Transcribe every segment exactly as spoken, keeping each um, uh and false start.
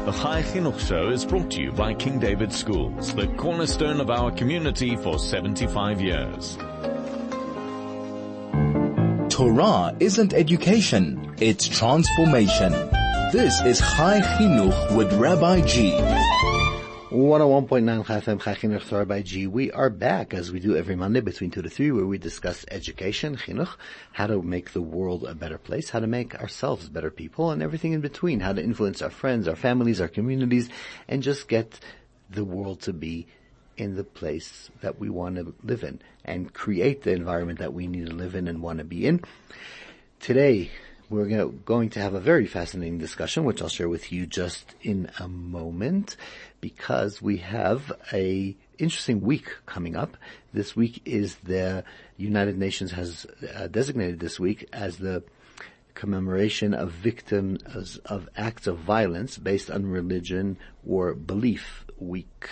The Chai Chinuch Show is brought to you by King David Schools, the cornerstone of our community for seventy-five years. Torah isn't education, it's transformation. This is Chai Chinuch with Rabbi G. one oh one point nine Chai F M, Chai Chinuch, Rabbi G. We are back, as we do every Monday between two to three, where we discuss education, Chinuch, how to make the world a better place, how to make ourselves better people, and everything in between, how to influence our friends, our families, our communities, and just get the world to be in the place that we want to live in, and create the environment that we need to live in and want to be in. Today, we're going to have a very fascinating discussion, which I'll share with you just in a moment, because we have a interesting week coming up. This week is the United Nations has uh, designated this week as the commemoration of victims of acts of violence based on religion or belief week.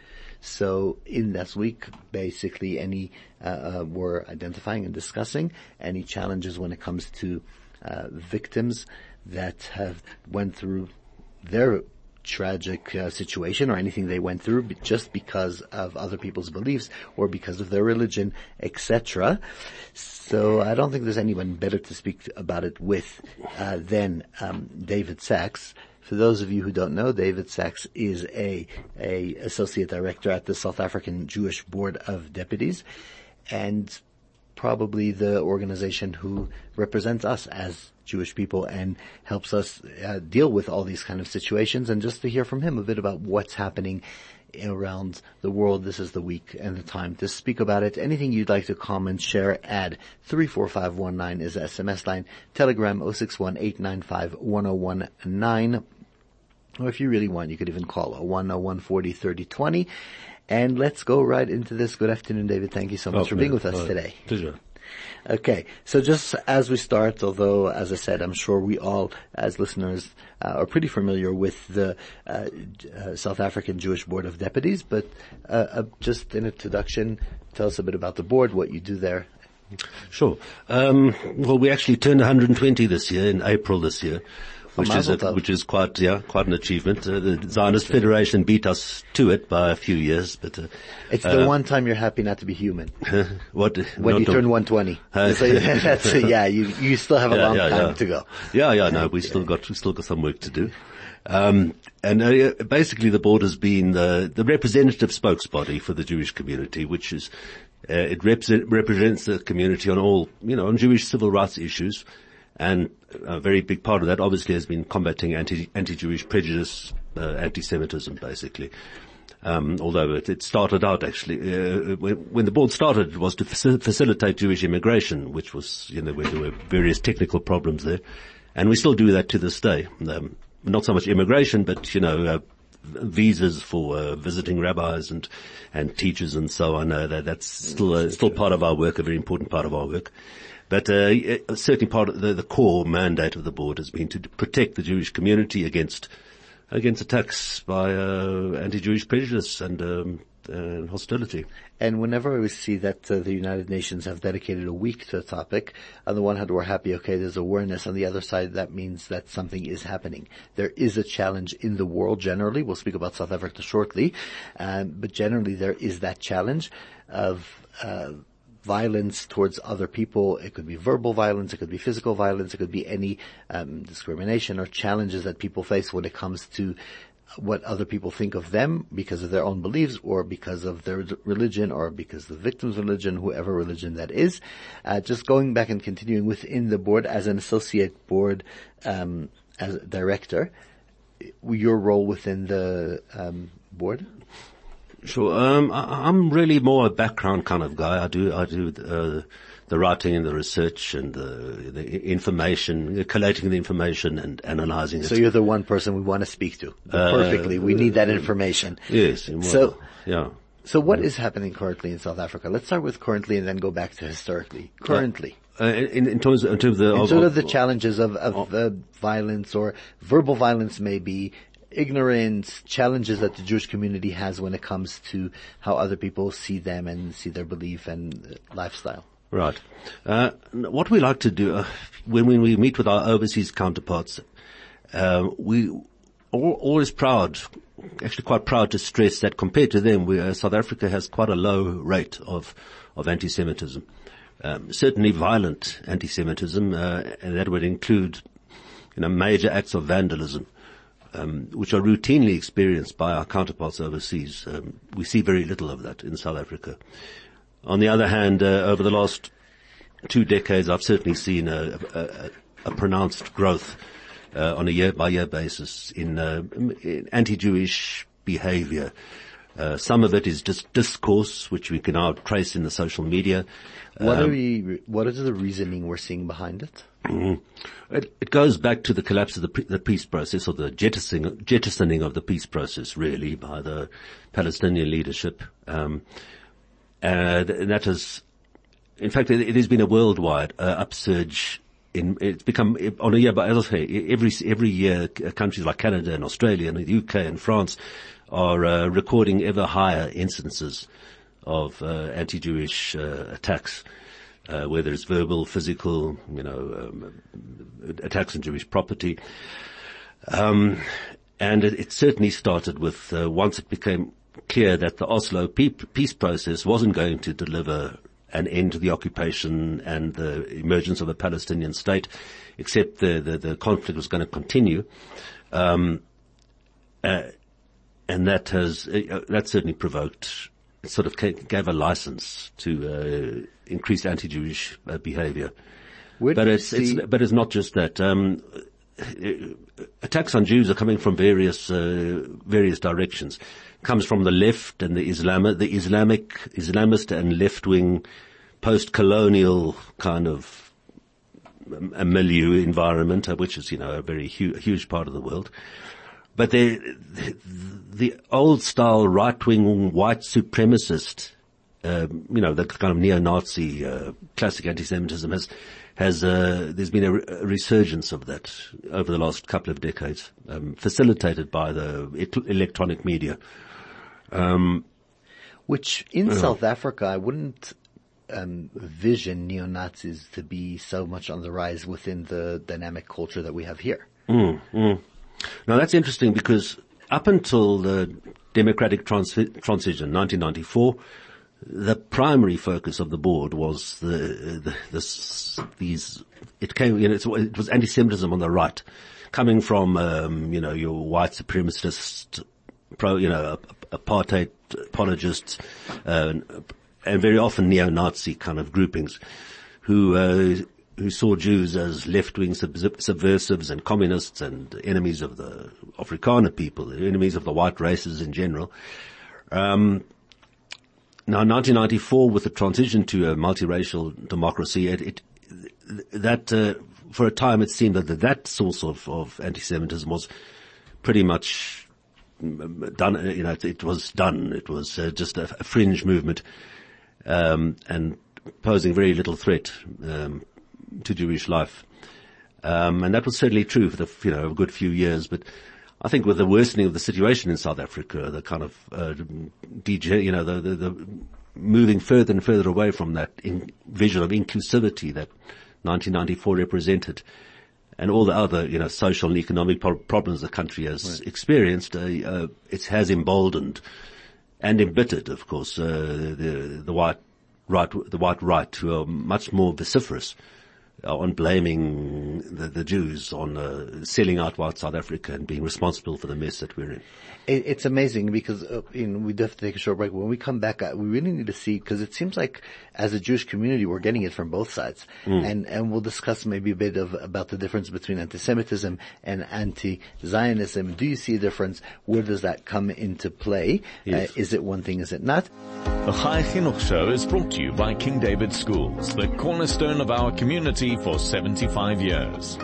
So in this week, basically any, uh, uh, we're identifying and discussing any challenges when it comes to Uh, victims that have went through their tragic uh, situation or anything they went through just because of other people's beliefs or because of their religion, et cetera. So I don't think there's anyone better to speak about it with uh, than um, David Sachs. For those of you who don't know, David Sachs is a, a associate director at the South African Jewish Board of Deputies, and probably the organization who represents us as Jewish people and helps us uh, deal with all these kind of situations. And just to hear from him a bit about what's happening around the world, this is the week and the time to speak about it. Anything you'd like to comment, share, add, three four five one nine is the S M S line, Telegram zero six one eight nine five one zero one nine. Or if you really want, you could even call one oh one four oh thirty twenty. And let's go right into this. Good afternoon, David. Thank you so much oh, for being with us uh, today. Pleasure. Okay, so just as we start, although, as I said, I'm sure we all, as listeners, uh, are pretty familiar with the uh, uh, South African Jewish Board of Deputies, but uh, uh, just an introduction, tell us a bit about the board, what you do there. Sure. Um, well, we actually turned one hundred twenty this year, in April this year. Which is a, which is quite yeah quite an achievement. Uh, the Zionist Federation beat us to it by a few years, but uh, it's the uh, one time you're happy not to be human. what when you turn one twenty? Uh, so that's uh, yeah. You you still have a yeah, long yeah, time yeah. to go. Yeah, yeah. No, we still got we still got some work to do. Um, and uh, basically, the board has been the the representative spokesbody for the Jewish community, which is uh, it represent, represents the community on all you know on Jewish civil rights issues. And a very big part of that obviously has been combating anti, anti-Jewish prejudice, uh, anti-Semitism basically. Um, although it, it started out actually, uh, when, when the board started, it was to faci- facilitate Jewish immigration, which was, you know, where there were various technical problems there. And we still do that to this day. Um, not so much immigration, but, you know, uh, visas for uh, visiting rabbis and, and teachers and so on. Uh, that, that's still, uh, still part of our work, a very important part of our work. But uh, certainly part of the, the core mandate of the board has been to protect the Jewish community against against attacks by uh, anti-Jewish prejudice and, um, and hostility. And whenever we see that uh, the United Nations have dedicated a week to a topic, on the one hand we're happy, okay, there's awareness. On the other side, that means that something is happening. There is a challenge in the world generally. We'll speak about South Africa shortly. Um, but generally there is that challenge of uh violence towards other people. It could be verbal violence, it could be physical violence, it could be any um, discrimination or challenges that people face when it comes to what other people think of them because of their own beliefs or because of their religion or because of the victim's religion, whoever religion that is. Uh, just going back and continuing within the board as an associate board um, as a director, your role within the um, board? Sure. Um, I, I'm really more a background kind of guy. I do, I do, uh, the writing and the research and the, the information, collating the information and analyzing it. So you're the one person we want to speak to. Uh, Perfectly. We need that information. Yes. Well, so, yeah. So what is happening currently in South Africa? Let's start with currently and then go back to historically. Currently. Uh, in, in terms of, in terms of the, in of, terms of, of the challenges of, of uh, violence or verbal violence maybe, ignorance, challenges that the Jewish community has when it comes to how other people see them and see their belief and lifestyle. Right. Uh, what we like to do uh, when, when we meet with our overseas counterparts, uh, we all, always proud, actually quite proud to stress that compared to them, we, uh, South Africa has quite a low rate of, of anti-Semitism. Um, certainly violent anti-Semitism, uh, and that would include, you know, major acts of vandalism, um, which are routinely experienced by our counterparts overseas. Um, we see very little of that in South Africa. On the other hand, uh, over the last two decades, I've certainly seen a, a, a pronounced growth uh, on a year-by-year basis in, uh, in anti-Jewish behavior. Uh, some of it is just discourse, which we can now trace in the social media. What um, are we, what is the reasoning we're seeing behind it? Mm-hmm. It, it goes back to the collapse of the, the peace process, or the jettisoning, jettisoning of the peace process, really, by the Palestinian leadership. Um, and that has, in fact, it, it has been a worldwide uh, upsurge. In, it's become, on a year, but as I say, every, every year, countries like Canada and Australia and the U K and France are uh, recording ever higher instances of uh, anti-Jewish uh, attacks, uh, whether it's verbal, physical, you know, um, attacks on Jewish property. Um, and it, it certainly started with, uh, once it became clear that the Oslo peace process wasn't going to deliver an end to the occupation and the emergence of a Palestinian state, except the, the, the conflict was going to continue. Um, uh, and that has, uh, that certainly provoked, sort of gave a license to, uh, increased anti-Jewish uh, behavior. But it's, it's, but it's not just that. Um, attacks on Jews are coming from various, uh, various directions. Comes from the left and the Islam, the Islamic, Islamist and left-wing post-colonial kind of a milieu environment, which is, you know, a very hu- huge part of the world. But the, the, the old-style right-wing white supremacist, um, you know, the kind of neo-Nazi, uh, classic anti-Semitism has, has, uh, there's been a, re- a resurgence of that over the last couple of decades, um, facilitated by the e- electronic media. Um, Which in uh, South Africa, I wouldn't um, vision neo-Nazis to be so much on the rise within the dynamic culture that we have here. Mm, mm. Now that's interesting because up until the democratic trans- transition, nineteen ninety-four, the primary focus of the board was the, the this, these. It came, you know, it was anti-Semitism on the right, coming from um, you know your white supremacist, pro, you know, apartheid apologists, uh, and very often neo-Nazi kind of groupings, who uh, who saw Jews as left-wing sub- subversives and communists and enemies of the Afrikaner people, enemies of the white races in general. Um, now, in nineteen ninety-four, with the transition to a multiracial democracy, it, it that uh, for a time it seemed that that source of, of anti-Semitism was pretty much done. You know, it, it was done. It was uh, just a, a fringe movement, um, and posing very little threat um, to Jewish life. Um, and that was certainly true for the, you know, a good few years. But I think with the worsening of the situation in South Africa, the kind of, uh, D J, you know, the, the, the moving further and further away from that in vision of inclusivity that nineteen ninety-four represented, and all the other, you know, social and economic pro- problems the country has right. experienced, uh, uh, it has emboldened and embittered, of course, uh, the, the white right, the white right, who are much more vociferous on blaming the, the Jews, on uh, selling out white South Africa and being responsible for the mess that we're in. It, it's amazing because uh, you know, we do have to take a short break. When we come back, uh, we really need to see, because it seems like as a Jewish community we're getting it from both sides, mm. and and we'll discuss maybe a bit of about the difference between anti-Semitism and anti-Zionism. Do you see a difference? Where does that come into play? Yes. Uh, is it one thing? Is it not? The Chai Chinuch Show is brought to you by King David Schools, the cornerstone of our community for seventy-five years.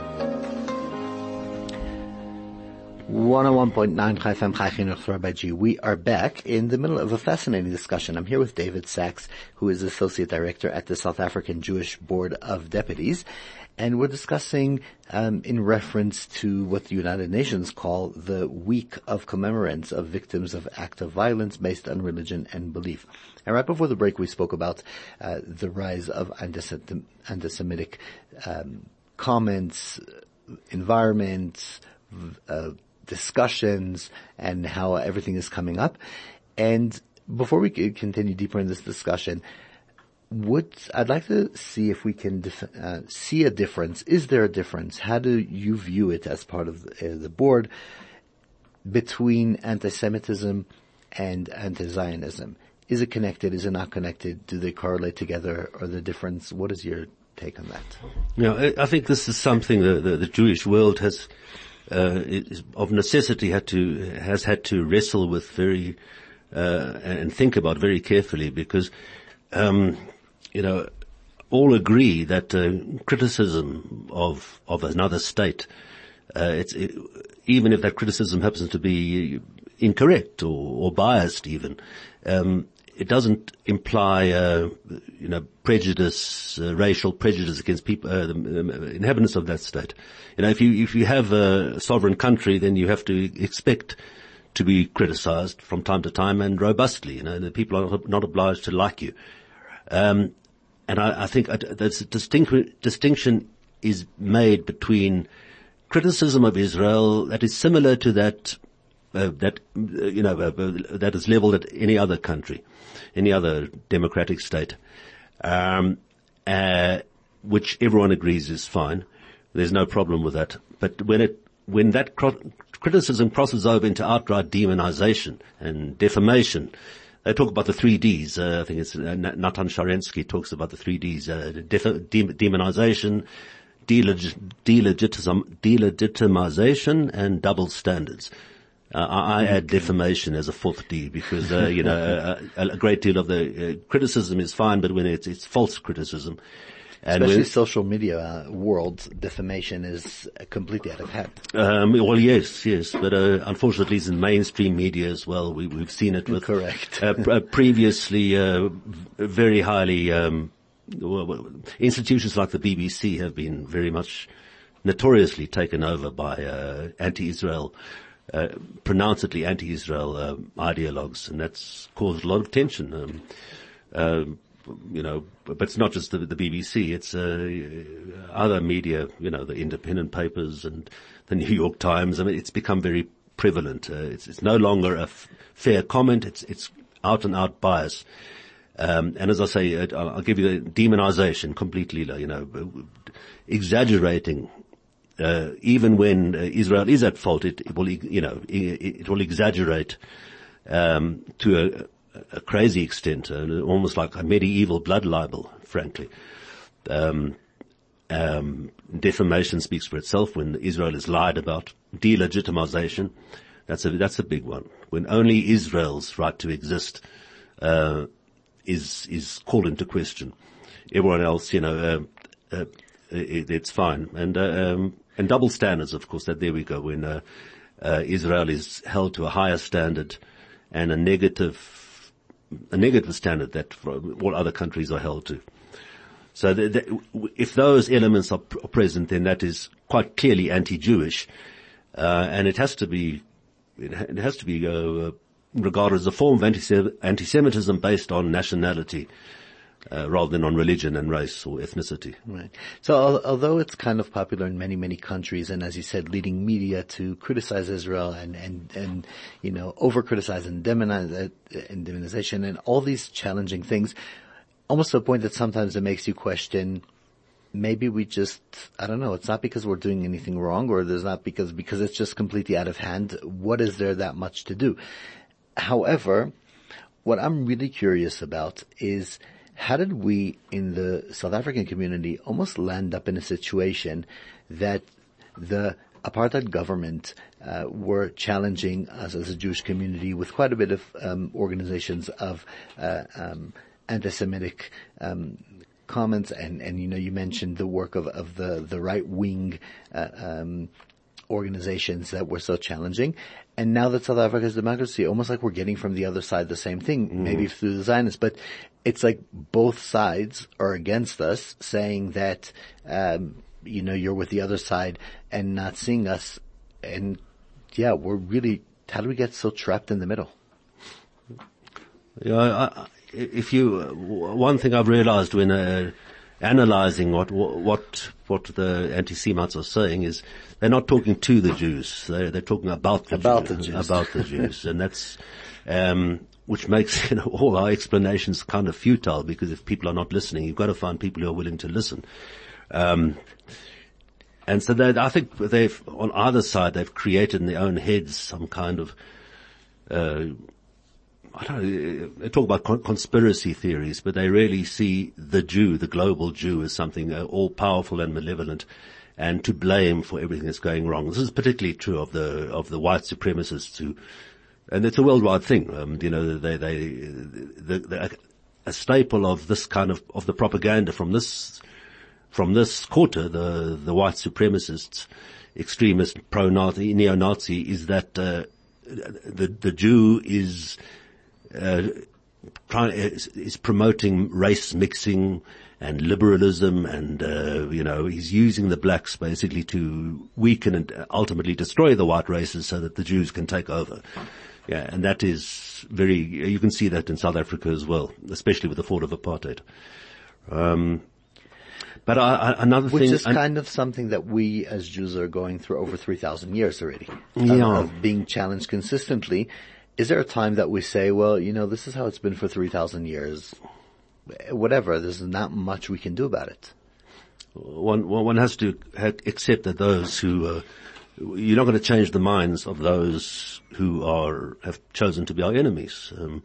one oh one point nine Chai F M, Chai Chinuch, Rabbi G. We are back in the middle of a fascinating discussion. I'm here with David Sachs, who is Associate Director at the South African Jewish Board of Deputies. And we're discussing um, in reference to what the United Nations call the Week of Commemorance of Victims of Acts of Violence based on Religion and Belief. And right before the break, we spoke about uh, the rise of antisem- anti-Semitic um, comments, environments, uh, discussions and how everything is coming up. And before we continue deeper in this discussion, would I'd like to see if we can dif- uh, see a difference. Is there a difference? How do you view it as part of the, uh, the board between anti-Semitism and anti-Zionism? Is it connected? Is it not connected? Do they correlate together? Or the difference? What is your take on that? Yeah, I think this is something that the, the Jewish world has, uh, is of necessity had to, has had to wrestle with very, uh, and think about very carefully because, um, you know, all agree that, uh, criticism of, of another state, uh, it's, it, even if that criticism happens to be incorrect or, or biased even, um, it doesn't imply, uh, you know, prejudice, uh, racial prejudice against people, uh, the uh, inhabitants of that state. You know, if you, if you have a sovereign country, then you have to expect to be criticized from time to time and robustly. You know, the people are not obliged to like you. Um, and I, I think that distinct, distinction is made between criticism of Israel that is similar to that, uh, that, uh, you know, uh, that is leveled at any other country, any other democratic state, um, uh, which everyone agrees is fine. There's no problem with that. But when it, when that cro- criticism crosses over into outright demonization and defamation, they talk about the three Ds. Uh, I think it's uh, Natan Sharansky talks about the three Ds: uh, def- de- demonization, deleg- delegitim- delegitimization, and double standards. Uh, I, I add defamation as a fourth D because, uh, you know, a, a great deal of the uh, criticism is fine, but when it's, it's false criticism. And especially when, social media uh, world, defamation is completely out of hand. Um, well, yes, yes, but uh, unfortunately, it's in mainstream media as well. We, we've seen it with correct uh, uh, previously uh, very highly um, well, institutions like the B B C have been very much notoriously taken over by uh, anti-Israel, uh, pronouncedly anti-Israel uh, ideologues, and that's caused a lot of tension. Um, uh, You know, but it's not just the, the B B C, it's, uh, other media, you know, the independent papers and the New York Times. I mean, it's become very prevalent. Uh, it's, it's no longer a f- fair comment. It's, it's out and out bias. Um, and as I say, uh, I'll give you the demonization completely, you know, exaggerating, uh, even when uh, Israel is at fault, it, it will, you know, it, it will exaggerate, um, to a, a crazy extent, uh, almost like a medieval blood libel, frankly. Um, um, defamation speaks for itself when Israel is lied about. Delegitimization, that's a, that's a big one. When only Israel's right to exist, uh, is, is called into question. Everyone else, you know, uh, uh, it, it's fine. And, uh, um, and double standards, of course, that there we go, when, uh, uh, Israel is held to a higher standard and a negative a negative standard that all other countries are held to. So the, the, if those elements are, are present, then that is quite clearly anti-Jewish, uh, and it has to be, it has to be uh, regarded as a form of anti- anti-Semitism based on nationality, uh, rather than on religion and race or ethnicity. Right. So al- although it's kind of popular in many, many countries, and as you said, leading media to criticize Israel and, and, and, you know, over-criticize and demonize, uh, and demonization and all these challenging things, almost to a point that sometimes it makes you question, maybe we just, I don't know, it's not because we're doing anything wrong, or there's not because, because it's just completely out of hand. What is there that much to do? However, what I'm really curious about is, how did we in the South African community almost land up in a situation that the apartheid government uh, were challenging us as a Jewish community with quite a bit of um, organizations of uh, um, anti-Semitic um, comments, and, and you know, you mentioned the work of, of the the right wing uh, um, organizations that were so challenging. And now that South Africa is democracy, almost like we're getting from the other side the same thing, mm-hmm. maybe through the Zionists, but it's like both sides are against us, saying that, um, you know, you're with the other side and not seeing us. And yeah, we're really, how do we get so trapped in the middle? Yeah, I, if you, uh, one thing I've realized when, uh, analyzing what, what, what the anti-Semites are saying is they're not talking to the Jews. They're, they're talking about the about Jews, the Jews. about the Jews. And that's, um, which makes, you know, all our explanations kind of futile, because if people are not listening, you've got to find people who are willing to listen. Um, and so they, I think they've, on either side, they've created in their own heads some kind of, uh, I don't know, they talk about con- conspiracy theories, but they really see the Jew, the global Jew, as something uh, all-powerful and malevolent, and to blame for everything that's going wrong. This is particularly true of the, of the white supremacists who, and it's a worldwide thing. Um, you know, they, they, the, the, a staple of this kind of, of the propaganda from this, from this quarter, the, the white supremacists, extremist, pro-Nazi, neo-Nazi, is that, uh, the, the Jew is, uh, trying, is, is promoting race mixing and liberalism, and, uh, you know, he's using the blacks basically to weaken and ultimately destroy the white races so that the Jews can take over. Yeah, and that is very, you can see that in South Africa as well, especially with the fall of apartheid. Um, but I, I, another Which thing. is kind of something that we as Jews are going through over three thousand years already. Yeah. Of, of being challenged consistently. Is there a time that we say, well, you know, this is how it's been for three thousand years. Whatever, there's not much we can do about it. One, one has to accept that those who, uh, you're not going to change the minds of those who are, have chosen to be our enemies. Um,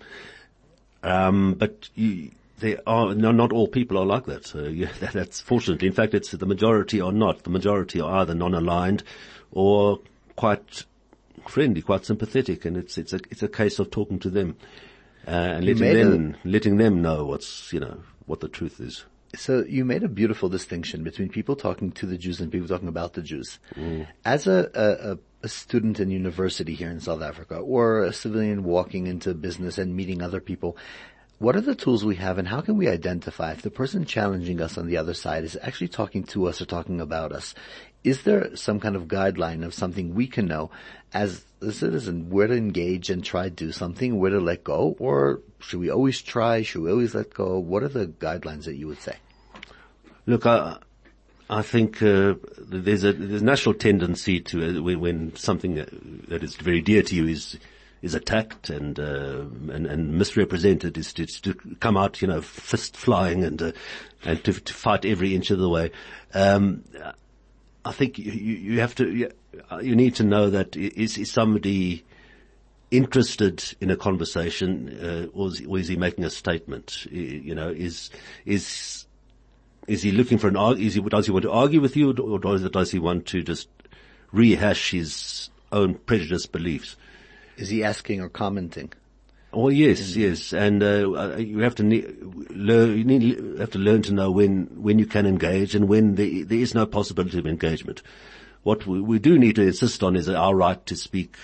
um, but you, they are, no, not all people are like that. So yeah, that, that's fortunately, in fact, it's the majority are not. The majority are either non-aligned or quite friendly, quite sympathetic, and it's, it's a, it's a case of talking to them, uh, and letting them, a, letting them know what's, you know, what the truth is. So you made a beautiful distinction between people talking to the Jews and people talking about the Jews. Mm. As a, a, a student in university here in South Africa, or a civilian walking into business and meeting other people, what are the tools we have, and how can we identify if the person challenging us on the other side is actually talking to us or talking about us? Is there some kind of guideline of something we can know as a citizen, where to engage and try to do something, where to let go? Or should we always try? Should we always let go? What are the guidelines that you would say? Look, I, I think uh, there's a there's a natural tendency to, uh, when, when something that is very dear to you is is attacked and uh, and, and misrepresented, is to, to come out, you know, fist flying and uh, and to, to fight every inch of the way. Um, I think you, you have to, you, you need to know that is, is somebody interested in a conversation, uh, or, is, or is he making a statement? You know, is, is, is he looking for an, is he, does he want to argue with you, or does, does he want to just rehash his own prejudiced beliefs? Is he asking or commenting? Oh yes, yes, and uh, you have to ne- learn. You need you have to learn to know when when you can engage and when there, there is no possibility of engagement. What we, we do need to insist on is our right to speak,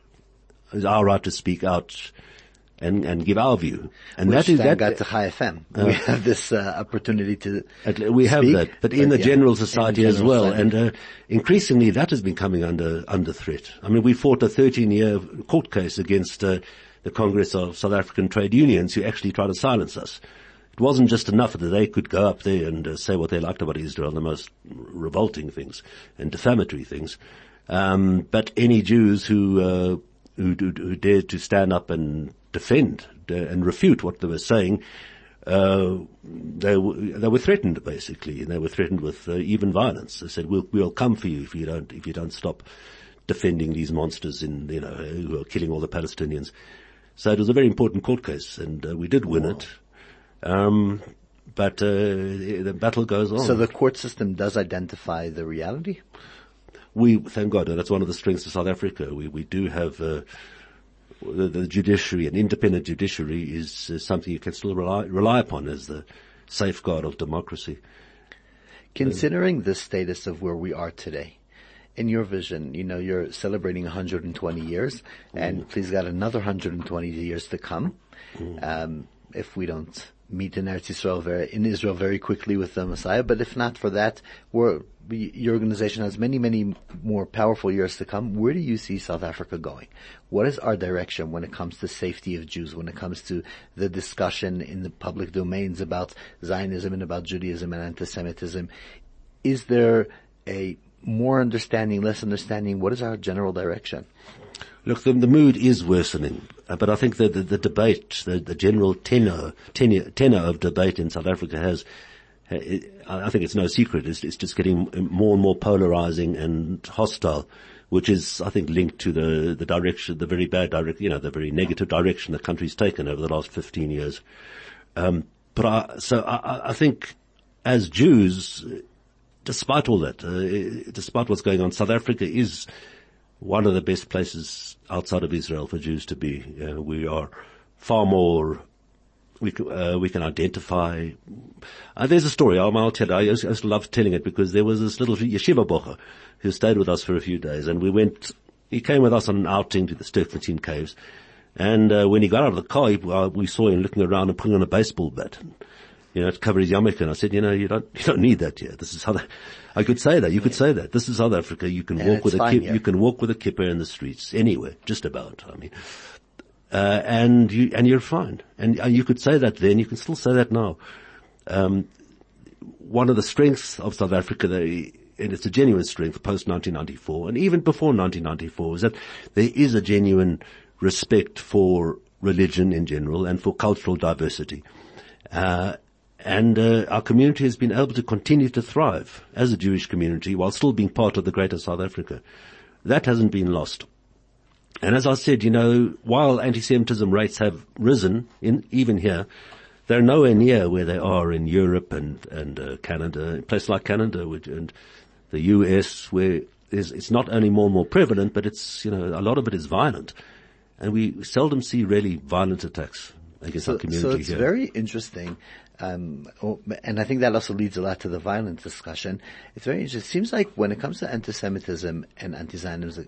is our right to speak out and and give our view. And Which that is that. Got to High F M. Uh, we have this uh, opportunity to. We have speak, that, but in but the yeah, general society general as well, society. and uh, increasingly that has been coming under under threat. I mean, we fought a thirteen-year court case against. Uh, the Congress of South African Trade Unions, who actually tried to silence us. It wasn't just enough that they could go up there and uh, say what they liked about Israel, the most revolting things and defamatory things. Um, but any Jews who, uh, who, who, who dared to stand up and defend uh, and refute what they were saying, uh, they, w- they were threatened basically, and they were threatened with uh, even violence. They said, "We'll, we'll come for you if you don't, if you don't stop defending these monsters in, you know, who are killing all the Palestinians." So it was a very important court case, and uh, we did win it. Um, but uh, the battle goes on. So the court system does identify the reality? We, thank God, and that's one of the strengths of South Africa. We we do have uh, the, the judiciary, an independent judiciary, is uh, something you can still rely, rely upon as the safeguard of democracy. Considering the status of where we are today, in your vision, you know, you're celebrating one hundred twenty years, and mm. please God, another one hundred twenty years to come. Mm. Um, if we don't meet in Eretz Yisrael very, in Israel very quickly with the Messiah. But if not for that, we're, we, your organization has many, many more powerful years to come. Where do you see South Africa going? What is our direction when it comes to safety of Jews, when it comes to the discussion in the public domains about Zionism and about Judaism and anti-Semitism? Is there a more understanding, less understanding? What is our general direction? Look, the, the mood is worsening, uh, but I think that the, the debate, the, the general tenor, tenor, tenor of debate in South Africa has, uh, it, I think it's no secret, it's, it's just getting more and more polarizing and hostile, which is, I think, linked to the, the direction, the very bad direct, you know, the very negative direction the country's taken over the last fifteen years. Um, but I, so I, I think as Jews, despite all that, uh, despite what's going on, South Africa is one of the best places outside of Israel for Jews to be. Uh, we are far more, we can, uh, we can identify. Uh, there's a story, I'll, I'll tell you, I just, I just love telling it because there was this little yeshiva bocher who stayed with us for a few days, and we went, he came with us on an outing to the Sterkfontein Caves, and uh, when he got out of the car, he, uh, we saw him looking around and putting on a baseball bat, you know, to cover his yarmulke, and I said, you know, you don't, you don't need that here. This is how the, I could say that. You could say that. This is South Africa. You can and walk with a kip, you can walk with a kippah in the streets anywhere, just about. I mean, uh, and you and you're fine. And uh, you could say that then. You can still say that now. Um, one of the strengths of South Africa, they, and it's a genuine strength post nineteen ninety-four, and even before nineteen ninety-four, is that there is a genuine respect for religion in general and for cultural diversity. Uh, And uh, our community has been able to continue to thrive as a Jewish community while still being part of the greater South Africa. That hasn't been lost. And as I said, you know, while anti-Semitism rates have risen, in, even here, they're nowhere near where they are in Europe and, and uh, Canada, a place like Canada which, and the U S, where there's, it's not only more and more prevalent, but it's, you know, a lot of it is violent. And we seldom see really violent attacks against so, our community so it's here. very interesting. Um, and I think that also leads a lot to the violent discussion. It's very interesting. It seems like when it comes to anti-Semitism and anti-Zionism,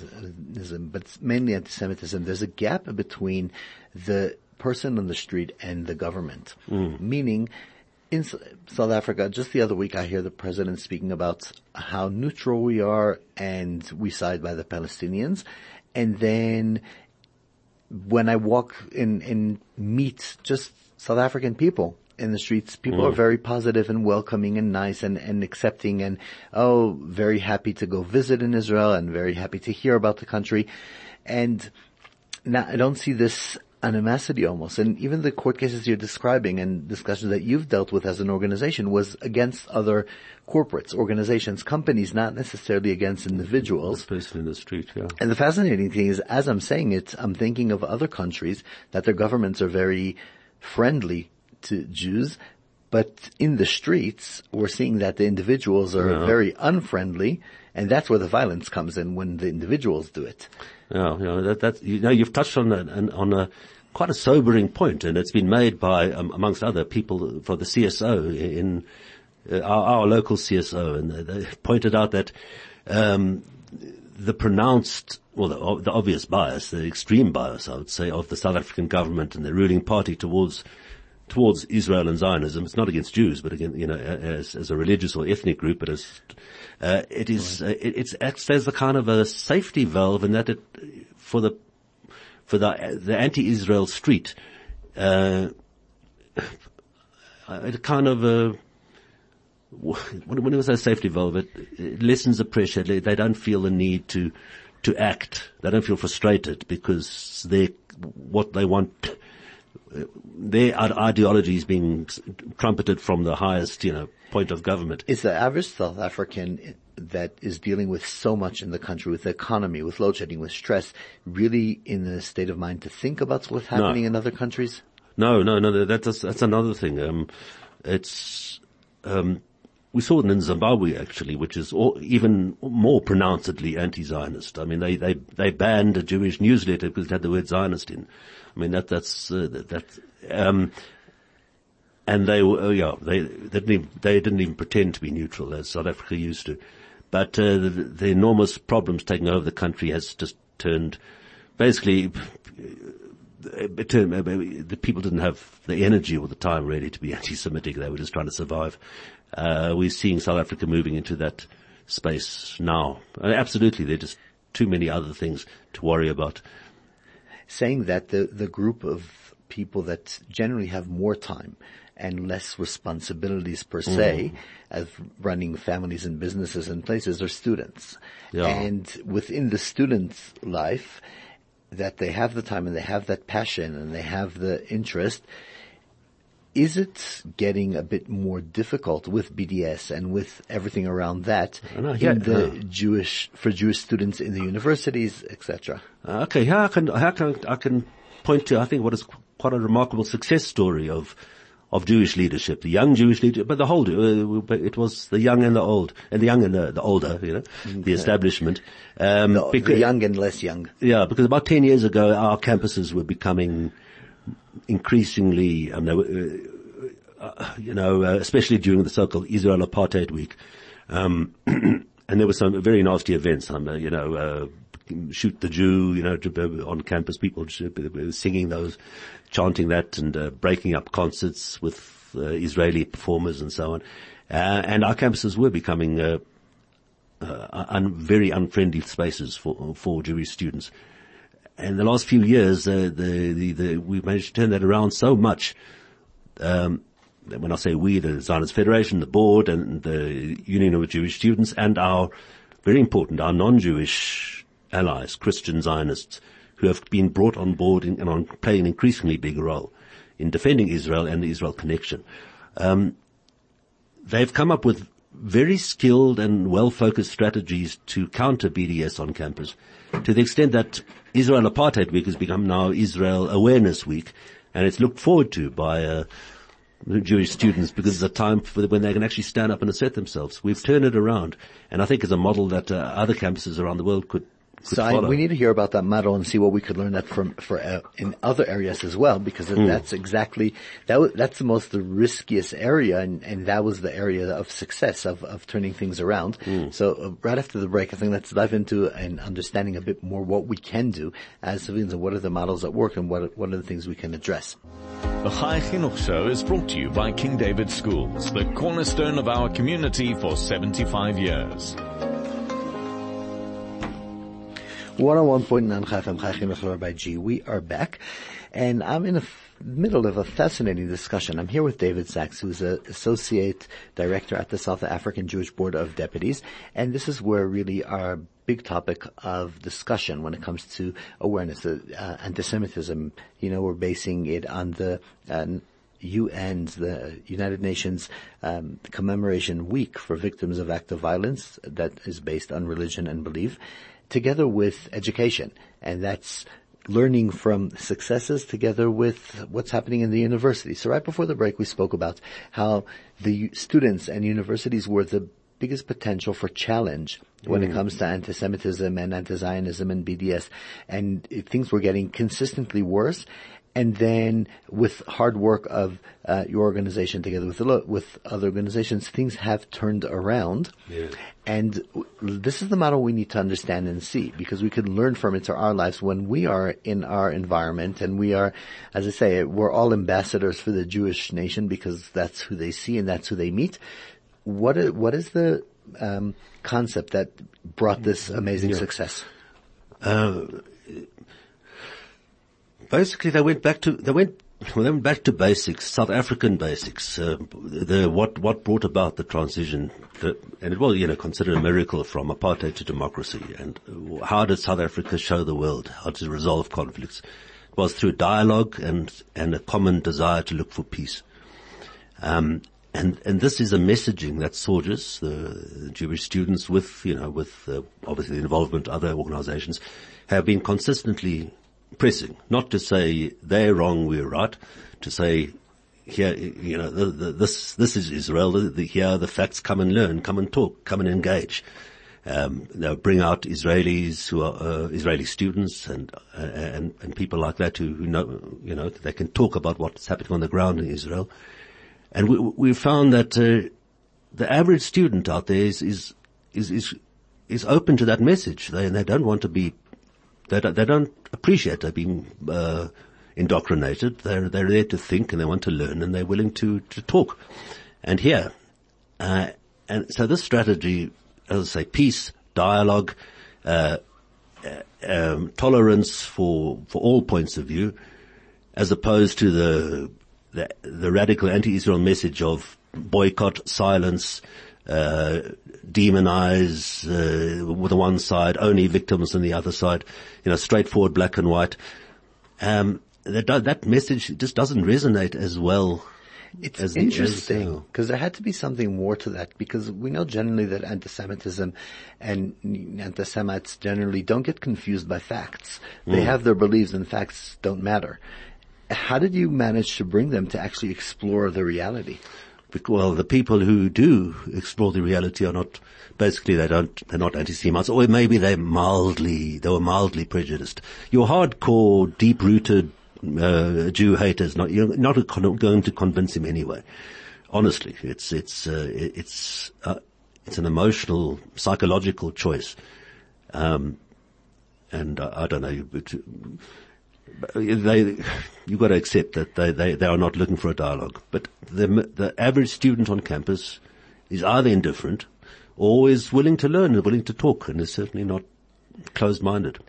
but it's mainly anti-Semitism, there's a gap between the person on the street and the government. Mm. Meaning, in South Africa, just the other week I hear the president speaking about how neutral we are and we side by the Palestinians. And then when I walk in and meet just South African people in the streets, people mm. are very positive and welcoming and nice and, and accepting and, oh, very happy to go visit in Israel and very happy to hear about the country. And now I don't see this animosity almost. And even the court cases you're describing and discussions that you've dealt with as an organization was against other corporates, organizations, companies, not necessarily against individuals. Especially in the street, yeah. And the fascinating thing is, as I'm saying it, I'm thinking of other countries that their governments are very friendly to Jews, but in the streets, we're seeing that the individuals are yeah. very unfriendly, and that's where the violence comes in, when the individuals do it. Yeah, you know, that, that, you know, you've touched on a, on a, quite a sobering point, and it's been made by, um, amongst other people, for the C S O in, uh, our, our local C S O, and they, they pointed out that, um, the pronounced, well, the, the obvious bias, the extreme bias, I would say, of the South African government and the ruling party towards, towards Israel and Zionism. It's not against Jews, but again, you know, as, as a religious or ethnic group, but as, uh, it is, uh, it, it's, acts as a kind of a safety valve in that it, for the, for the, the anti-Israel street, uh, it kind of, uh, when it was a safety valve, it, it lessens the pressure. They, they don't feel the need to, to act. They don't feel frustrated because they, what they want, their ideology is being trumpeted from the highest, you know, point of government. Is the average South African that is dealing with so much in the country, with the economy, with load shedding, with stress, really in a state of mind to think about what's happening no. in other countries? No, no, no, that's, that's another thing. Um, it's, um, we saw it in Zimbabwe actually, which is all, even more pronouncedly anti-Zionist. I mean, they, they, they banned a Jewish newsletter because it had the word Zionist in. I mean, that, that's, uh, that, that, um, and they were, uh, yeah, they, they didn't even, they didn't even pretend to be neutral as South Africa used to. But, uh, the, the enormous problems taking over the country has just turned, basically, But, uh, the people didn't have the energy or the time really to be anti-Semitic. They were just trying to survive. Uh, we're seeing South Africa moving into that space now. Uh, absolutely, there are just too many other things to worry about. Saying that the, the group of people that generally have more time and less responsibilities per se, mm. as running families and businesses and places, are students. Yeah. And within the student's life, that they have the time and they have that passion and they have the interest, is it getting a bit more difficult with B D S and with everything around that know, yeah, in the uh, Jewish, for Jewish students in the universities, et cetera? Okay, how I can, how can, I can point to, I think, what is quite a remarkable success story of, of Jewish leadership, the young Jewish leadership, but the whole, uh, it was the young and the old, and the young and the, the older, you know, okay. the establishment. Um, the, because, the young and less young. Yeah, because about ten years ago, our campuses were becoming increasingly, um, they were, uh, uh, you know, uh, especially during the so-called Israel Apartheid Week. Um, and there were some very nasty events, um, uh, you know, uh, shoot the Jew, you know, on campus, people singing those, chanting that and uh, breaking up concerts with uh, Israeli performers and so on. Uh, and our campuses were becoming uh, uh, un- very unfriendly spaces for for Jewish students. And the last few years, uh, the, the, the, we managed to turn that around so much. Um, when I say we, the Zionist Federation, the board, and the Union of Jewish Students, and our, very important, our non-Jewish allies, Christian Zionists, who have been brought on board in, and on playing an increasingly big role in defending Israel and the Israel connection. Um, they've come up with very skilled and well-focused strategies to counter B D S on campus, to the extent that Israel Apartheid Week has become now Israel Awareness Week, and it's looked forward to by uh, Jewish students because it's a time for when they can actually stand up and assert themselves. We've turned it around, and I think it's a model that uh, other campuses around the world could So I, we need to hear about that model and see what we could learn that from for uh, in other areas as well, because mm. that's exactly that. Was, that's the most the riskiest area, and, and that was the area of success of of turning things around. Mm. So uh, right after the break, I think let's dive into and understanding a bit more what we can do as civilians and what are the models that work and what what are the things we can address. The Chai Chinuch Show is brought to you by King David Schools, the cornerstone of our community for seventy-five years. one oh one point nine Chai F M, Chai Chinuch by G. We are back, and I'm in the f- middle of a fascinating discussion. I'm here with David Sachs, who's an associate director at the South African Jewish Board of Deputies, and this is where really our big topic of discussion when it comes to awareness, uh, uh, anti-Semitism. You know, we're basing it on the uh, U N's, the United Nations um, commemoration week for victims of active violence that is based on religion and belief, together with education, and that's learning from successes together with what's happening in the university. So right before the break, we spoke about how the students and universities were the biggest potential for challenge when mm. it comes to anti-Semitism and anti-Zionism and B D S, and things were getting consistently worse. And then with hard work of uh, your organization together with with other organizations, things have turned around. Yeah. And this is the model we need to understand and see, because we can learn from it to our lives when we are in our environment. And we are, as I say, we're all ambassadors for the Jewish nation because that's who they see and that's who they meet. What is, what is the um, concept that brought this amazing yeah. success? Uh, Basically, they went back to they went well, they went back to basics, South African basics. Uh, the what what brought about the transition, the, and it was you know considered a miracle from apartheid to democracy. And how did South Africa show the world how to resolve conflicts? It was through dialogue and and a common desire to look for peace. Um, and and this is a messaging that soldiers, the Jewish students, with you know with uh, obviously the involvement of other organizations, have been consistently pressing, not to say they're wrong, we're right, to say here, you know, the, the, this this is Israel. The, the, here, the facts. Come and learn, come and talk, come and engage. Um, they'll bring out Israelis who are uh, Israeli students and uh, and and people like that who, who know, you know, they can talk about what's happening on the ground in Israel. And we we found that uh, the average student out there is is is is, is open to that message. They they don't want to be. They don't, they don't appreciate they're being uh, indoctrinated. They're, they're there to think and they want to learn and they're willing to, to talk and hear. Uh, and so this strategy, as I say, peace, dialogue, uh, uh, um, tolerance for, for all points of view, as opposed to the, the, the radical anti-Israel message of boycott, silence, uh, demonize, uh, with the one side, only victims on the other side, you know, straightforward black and white. Um, that, that message just doesn't resonate as well. It's as the, interesting because there had to be something more to that, because we know generally that anti-Semitism and anti-Semites generally don't get confused by facts. They mm. have their beliefs and facts don't matter. How did you manage to bring them to actually explore the reality? Well, the people who do explore the reality are not, basically they don't, they're not anti-Semites, or maybe they're mildly, they were mildly prejudiced. Your hardcore, deep-rooted, uh, Jew haters, not, you're not going to convince him anyway. Honestly, it's, it's, uh, it's, uh, it's an emotional, psychological choice. Um, and I, I don't know, but, They, you've got to accept that they, they, they are not looking for a dialogue. But the, the average student on campus is either indifferent or is willing to learn and willing to talk, and is certainly not closed-minded.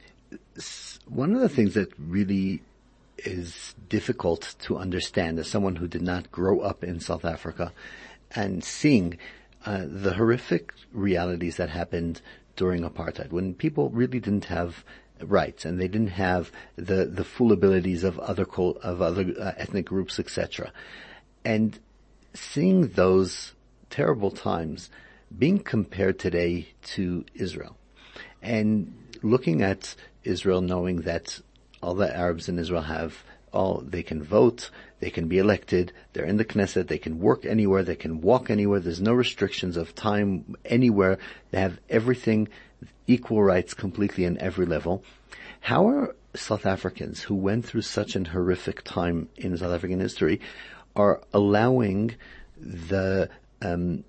One of the things that really is difficult to understand as someone who did not grow up in South Africa and seeing uh, the horrific realities that happened during apartheid, when people really didn't have rights and they didn't have the the full abilities of other co- of other uh, ethnic groups, et cetera. And seeing those terrible times being compared today to Israel, and looking at Israel, knowing that all the Arabs in Israel have all, they can vote, they can be elected, they're in the Knesset, they can work anywhere, they can walk anywhere, there's no restrictions of time anywhere, they have everything, equal rights completely in every level. How are South Africans who went through such an horrific time in South African history are allowing the, um,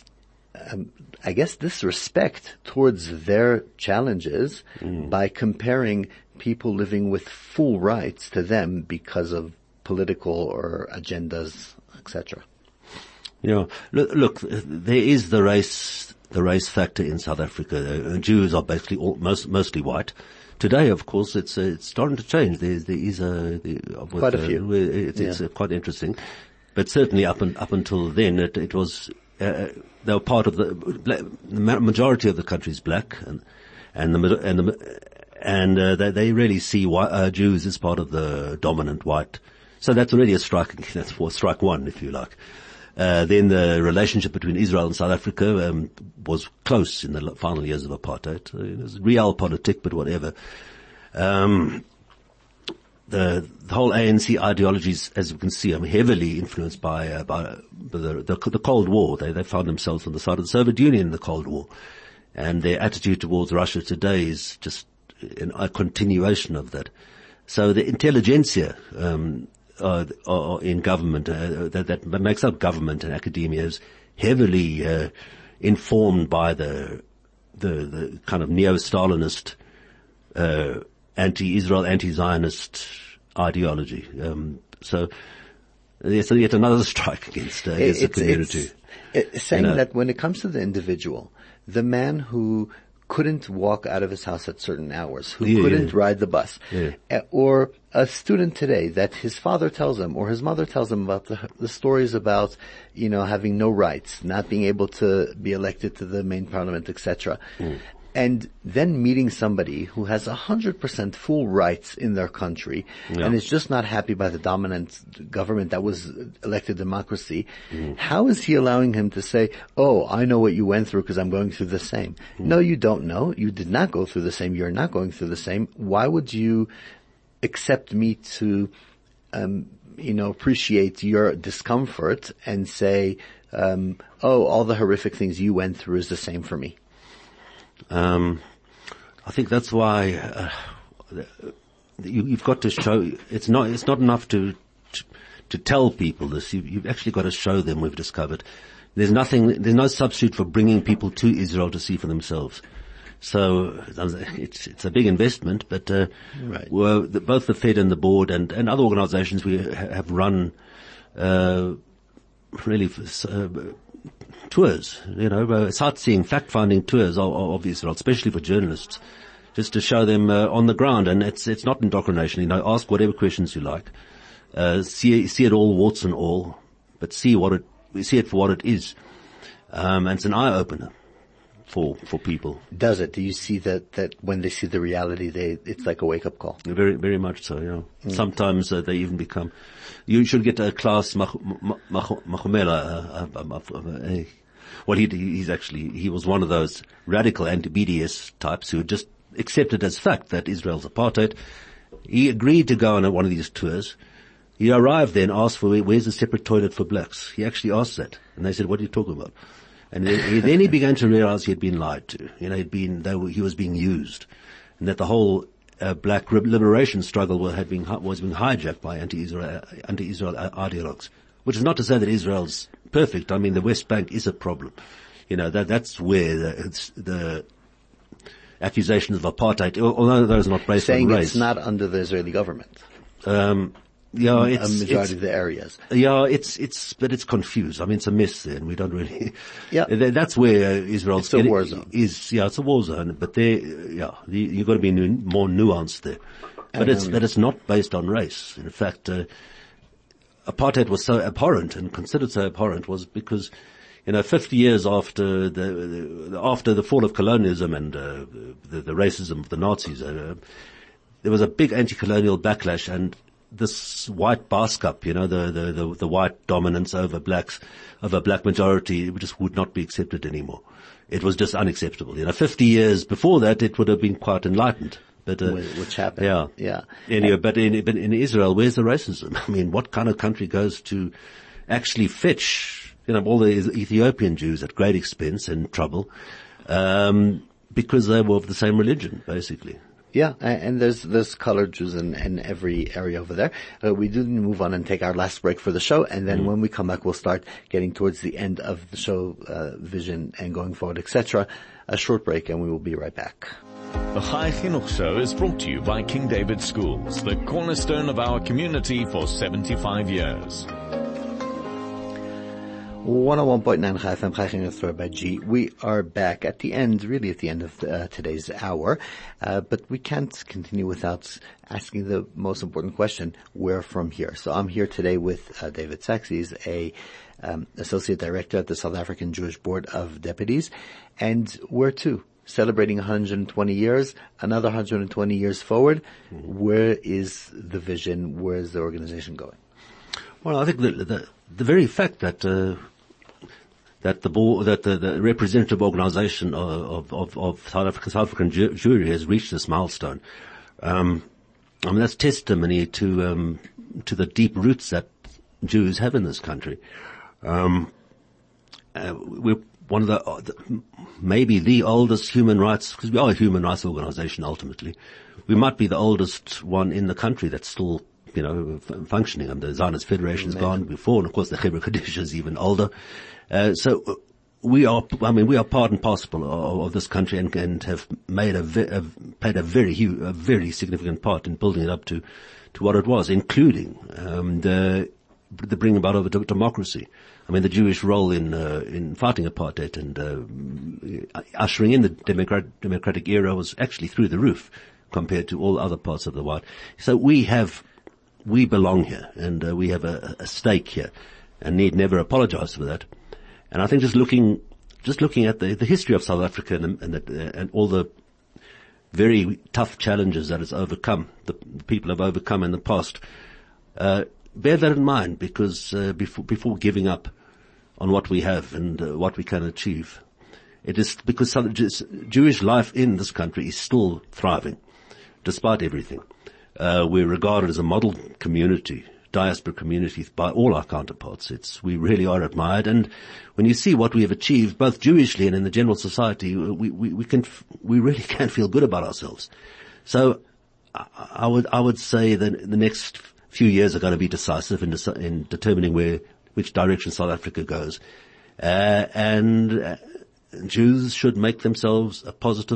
um, I guess, disrespect towards their challenges mm. by comparing people living with full rights to them because of political or agendas, et cetera? Yeah, look, look, there is the race, the race factor in South Africa. Uh, Jews are basically all, most, mostly white. Today, of course, it's uh, it's starting to change. There's there is a the, quite a few. Uh, it's, yeah. it's uh, quite interesting, but certainly up and up until then, it, it was uh, they were part of the black, the majority of the country is black, and and the and the and uh, they they really see white, uh, Jews as part of the dominant white. So that's already a strike. That's for strike one, if you like. Uh, then the relationship between Israel and South Africa um, was close in the final years of apartheid. Uh, it was realpolitik, but whatever. Um, the, the whole A N C ideologies, as you can see, are heavily influenced by, uh, by the, the, the Cold War. They, they found themselves on the side of the Soviet Union in the Cold War. And their attitude towards Russia today is just an, a continuation of that. So the intelligentsia, um, Uh, uh, in government, uh, that, that makes up government and academia, is heavily uh, informed by the, the the kind of neo-Stalinist, uh, anti-Israel, anti-Zionist ideology. Um, so it's yet another strike against, uh, against it's, the community. It's, it's saying you know, that when it comes to the individual, the man who couldn't walk out of his house at certain hours, who yeah, couldn't yeah. ride the bus, yeah. uh, or a student today that his father tells him or his mother tells him about the, the stories about, you know, having no rights, not being able to be elected to the main parliament, et cetera. Mm. And then meeting somebody who has a hundred percent full rights in their country yeah. and is just not happy by the dominant government that was elected democracy. Mm. How is he allowing him to say, oh, I know what you went through because I'm going through the same? Mm. No, you don't know. You did not go through the same. You're not going through the same. Why would you accept me to, um, you know, appreciate your discomfort and say, um, oh, all the horrific things you went through is the same for me? Um, I think that's why uh, you, you've got to show. It's not. It's not enough to to, to tell people this. You, you've actually got to show them. We've discovered there's nothing. There's no substitute for bringing people to Israel to see for themselves. So it's it's a big investment, but uh, Right. well, the, both the Fed and the board and, and other organisations we ha- have run uh, really uh, tours, you know, uh, sightseeing, fact-finding tours of, of Israel, especially for journalists, just to show them uh, on the ground. And it's it's not indoctrination. You know, ask whatever questions you like, uh, see see it all, warts and all, but see what it see it for what it is, um, and it's an eye opener for for people. Does it? Do you see that, that when they see the reality, they, it's like a wake-up call? Very, very much so, yeah. Mm. Sometimes uh, they even become, you should get a class, Mahumela, uh, uh, uh, uh, well, he, he's actually, he was one of those radical anti-B D S types who just accepted as fact that Israel's apartheid. He agreed to go on a, one of these tours. He arrived there and asked for, where's the separate toilet for blacks? He actually asked that. And they said, what are you talking about? And then, then he began to realize he had been lied to. You know, he'd been, they were, he was being used. And that the whole uh, black liberation struggle had been, was being hijacked by anti-Israel, anti-Israel ideologues. Which is not to say that Israel's perfect. I mean, the West Bank is a problem. You know, that, that's where the, it's the accusations of apartheid, although those are not based Saying on race. it's not under the Israeli government. Um, Yeah, it's, a majority it's, of the areas. Yeah, it's, it's, but it's confused. I mean, it's a mess there and we don't really, yeah. That's where Israel's it's a war zone. Is, yeah, it's a war zone, but there, yeah, you've got to be nu- more nuanced there. But um, it's, but it's not based on race. In fact, uh, apartheid was so abhorrent and considered so abhorrent was because, you know, fifty years after the, the after the fall of colonialism and, uh, the, the racism of the Nazis, uh, there was a big anti-colonial backlash and this white Baaskap, you know, the, the, the, the white dominance over blacks, over black majority, it just would not be accepted anymore. It was just unacceptable. You know, fifty years before that, it would have been quite enlightened. But, uh, which happened. Yeah. Yeah. Anyway, but in, but in Israel, where's the racism? I mean, what kind of country goes to actually fetch, you know, all the Ethiopian Jews at great expense and trouble, um, because they were of the same religion, basically. Yeah, and there's there's colored Jews in, in every area over there. Uh, we do move on and take our last break for the show, and then mm. when we come back, we'll start getting towards the end of the show, uh, vision and going forward, et cetera. A short break, and we will be right back. The Chai Chinuch Show is brought to you by King David Schools, the cornerstone of our community for seventy-five years. one oh one point nine Chai F M, Chai Chinuch by G. We are back at the end, really at the end of uh, today's hour, uh, but we can't continue without asking the most important question, where from here? So I'm here today with uh, David Sachs. He's a um, associate director at the South African Jewish Board of Deputies, and where to? Celebrating one hundred twenty years, another one hundred twenty years forward. Mm-hmm. Where is the vision? Where is the organization going? Well, I think the the, the very fact that uh, that the board, that the, the representative organisation of, of of South African South African Jew- Jewry has reached this milestone. Um, I mean, that's testimony to um, to the deep roots that Jews have in this country. Um, uh, we're one of the, uh, the maybe the oldest human rights, because we are a human rights organisation ultimately. We might be the oldest one in the country that's still, you know, f- functioning. And the Zionist Federation's gone before, and of course the Chevra Kaddish is even older. Uh, so we are, I mean, we are part and parcel of, of this country, and, and have made a, ve- a played a very huge, a very significant part in building it up to, to what it was, including um, the the bringing about of a democracy. I mean, the Jewish role in uh, in fighting apartheid and uh, ushering in the democratic, democratic era was actually through the roof compared to all other parts of the world. So we have, we belong here, and uh, we have a, a stake here, and need never apologize for that. And I think just looking, just looking at the, the history of South Africa and, and, the, and all the very tough challenges that it's overcome, the, the people have overcome in the past, uh, bear that in mind, because uh, before, before giving up on what we have and uh, what we can achieve, it is because South, Jewish life in this country is still thriving, despite everything. Uh, we're regarded as a model community, diaspora community, by all our counterparts. It's, we really are admired, and when you see what we have achieved, both Jewishly and in the general society, we, we, we can, we really can feel good about ourselves. So, I, I would, I would say that the next few years are going to be decisive in, de- in determining where, which direction South Africa goes. Uh, and uh, Jews should make themselves a positive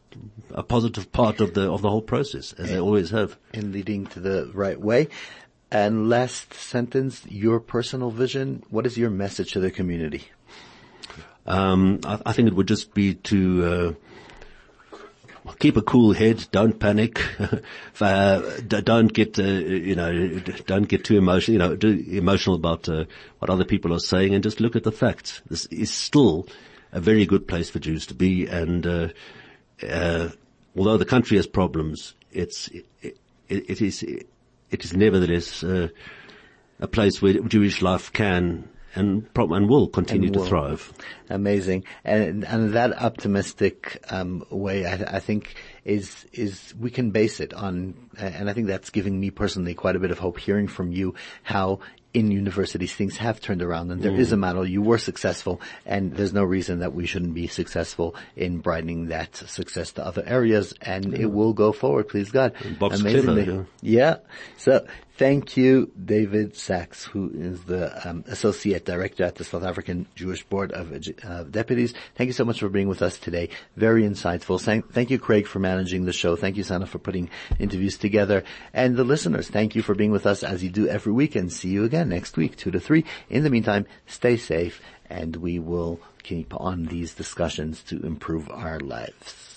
a positive part of the of the whole process, as and, they always have. And leading to the right way. And last sentence, your personal vision, what is your message to the community? Um, I, I think it would just be to uh, keep a cool head, don't panic, uh, don't get, uh, you know, don't get too emotional, you know, too emotional about uh, what other people are saying, and just look at the facts. This is still a very good place for Jews to be, and uh, uh, although the country has problems, it's it, it, it is it is nevertheless uh, a place where Jewish life can and prob- and will continue and will. to thrive. Amazing, and and that optimistic um, way, I, I think, is is we can base it on, and I think that's giving me personally quite a bit of hope. Hearing from you how in universities things have turned around, and there mm. is a model. You were successful, and there's no reason that we shouldn't be successful in broadening that success to other areas, and yeah. it will go forward, please God. Bob's Amazingly. Clever, yeah. yeah. So thank you, David Sachs, who is the um, Associate Director at the South African Jewish Board of uh, Deputies. Thank you so much for being with us today. Very insightful. Thank you, Craig, for managing the show. Thank you, Sana, for putting interviews together. And the listeners, thank you for being with us as you do every week, and see you again next week, two to three. In the meantime, stay safe, and we will keep on these discussions to improve our lives.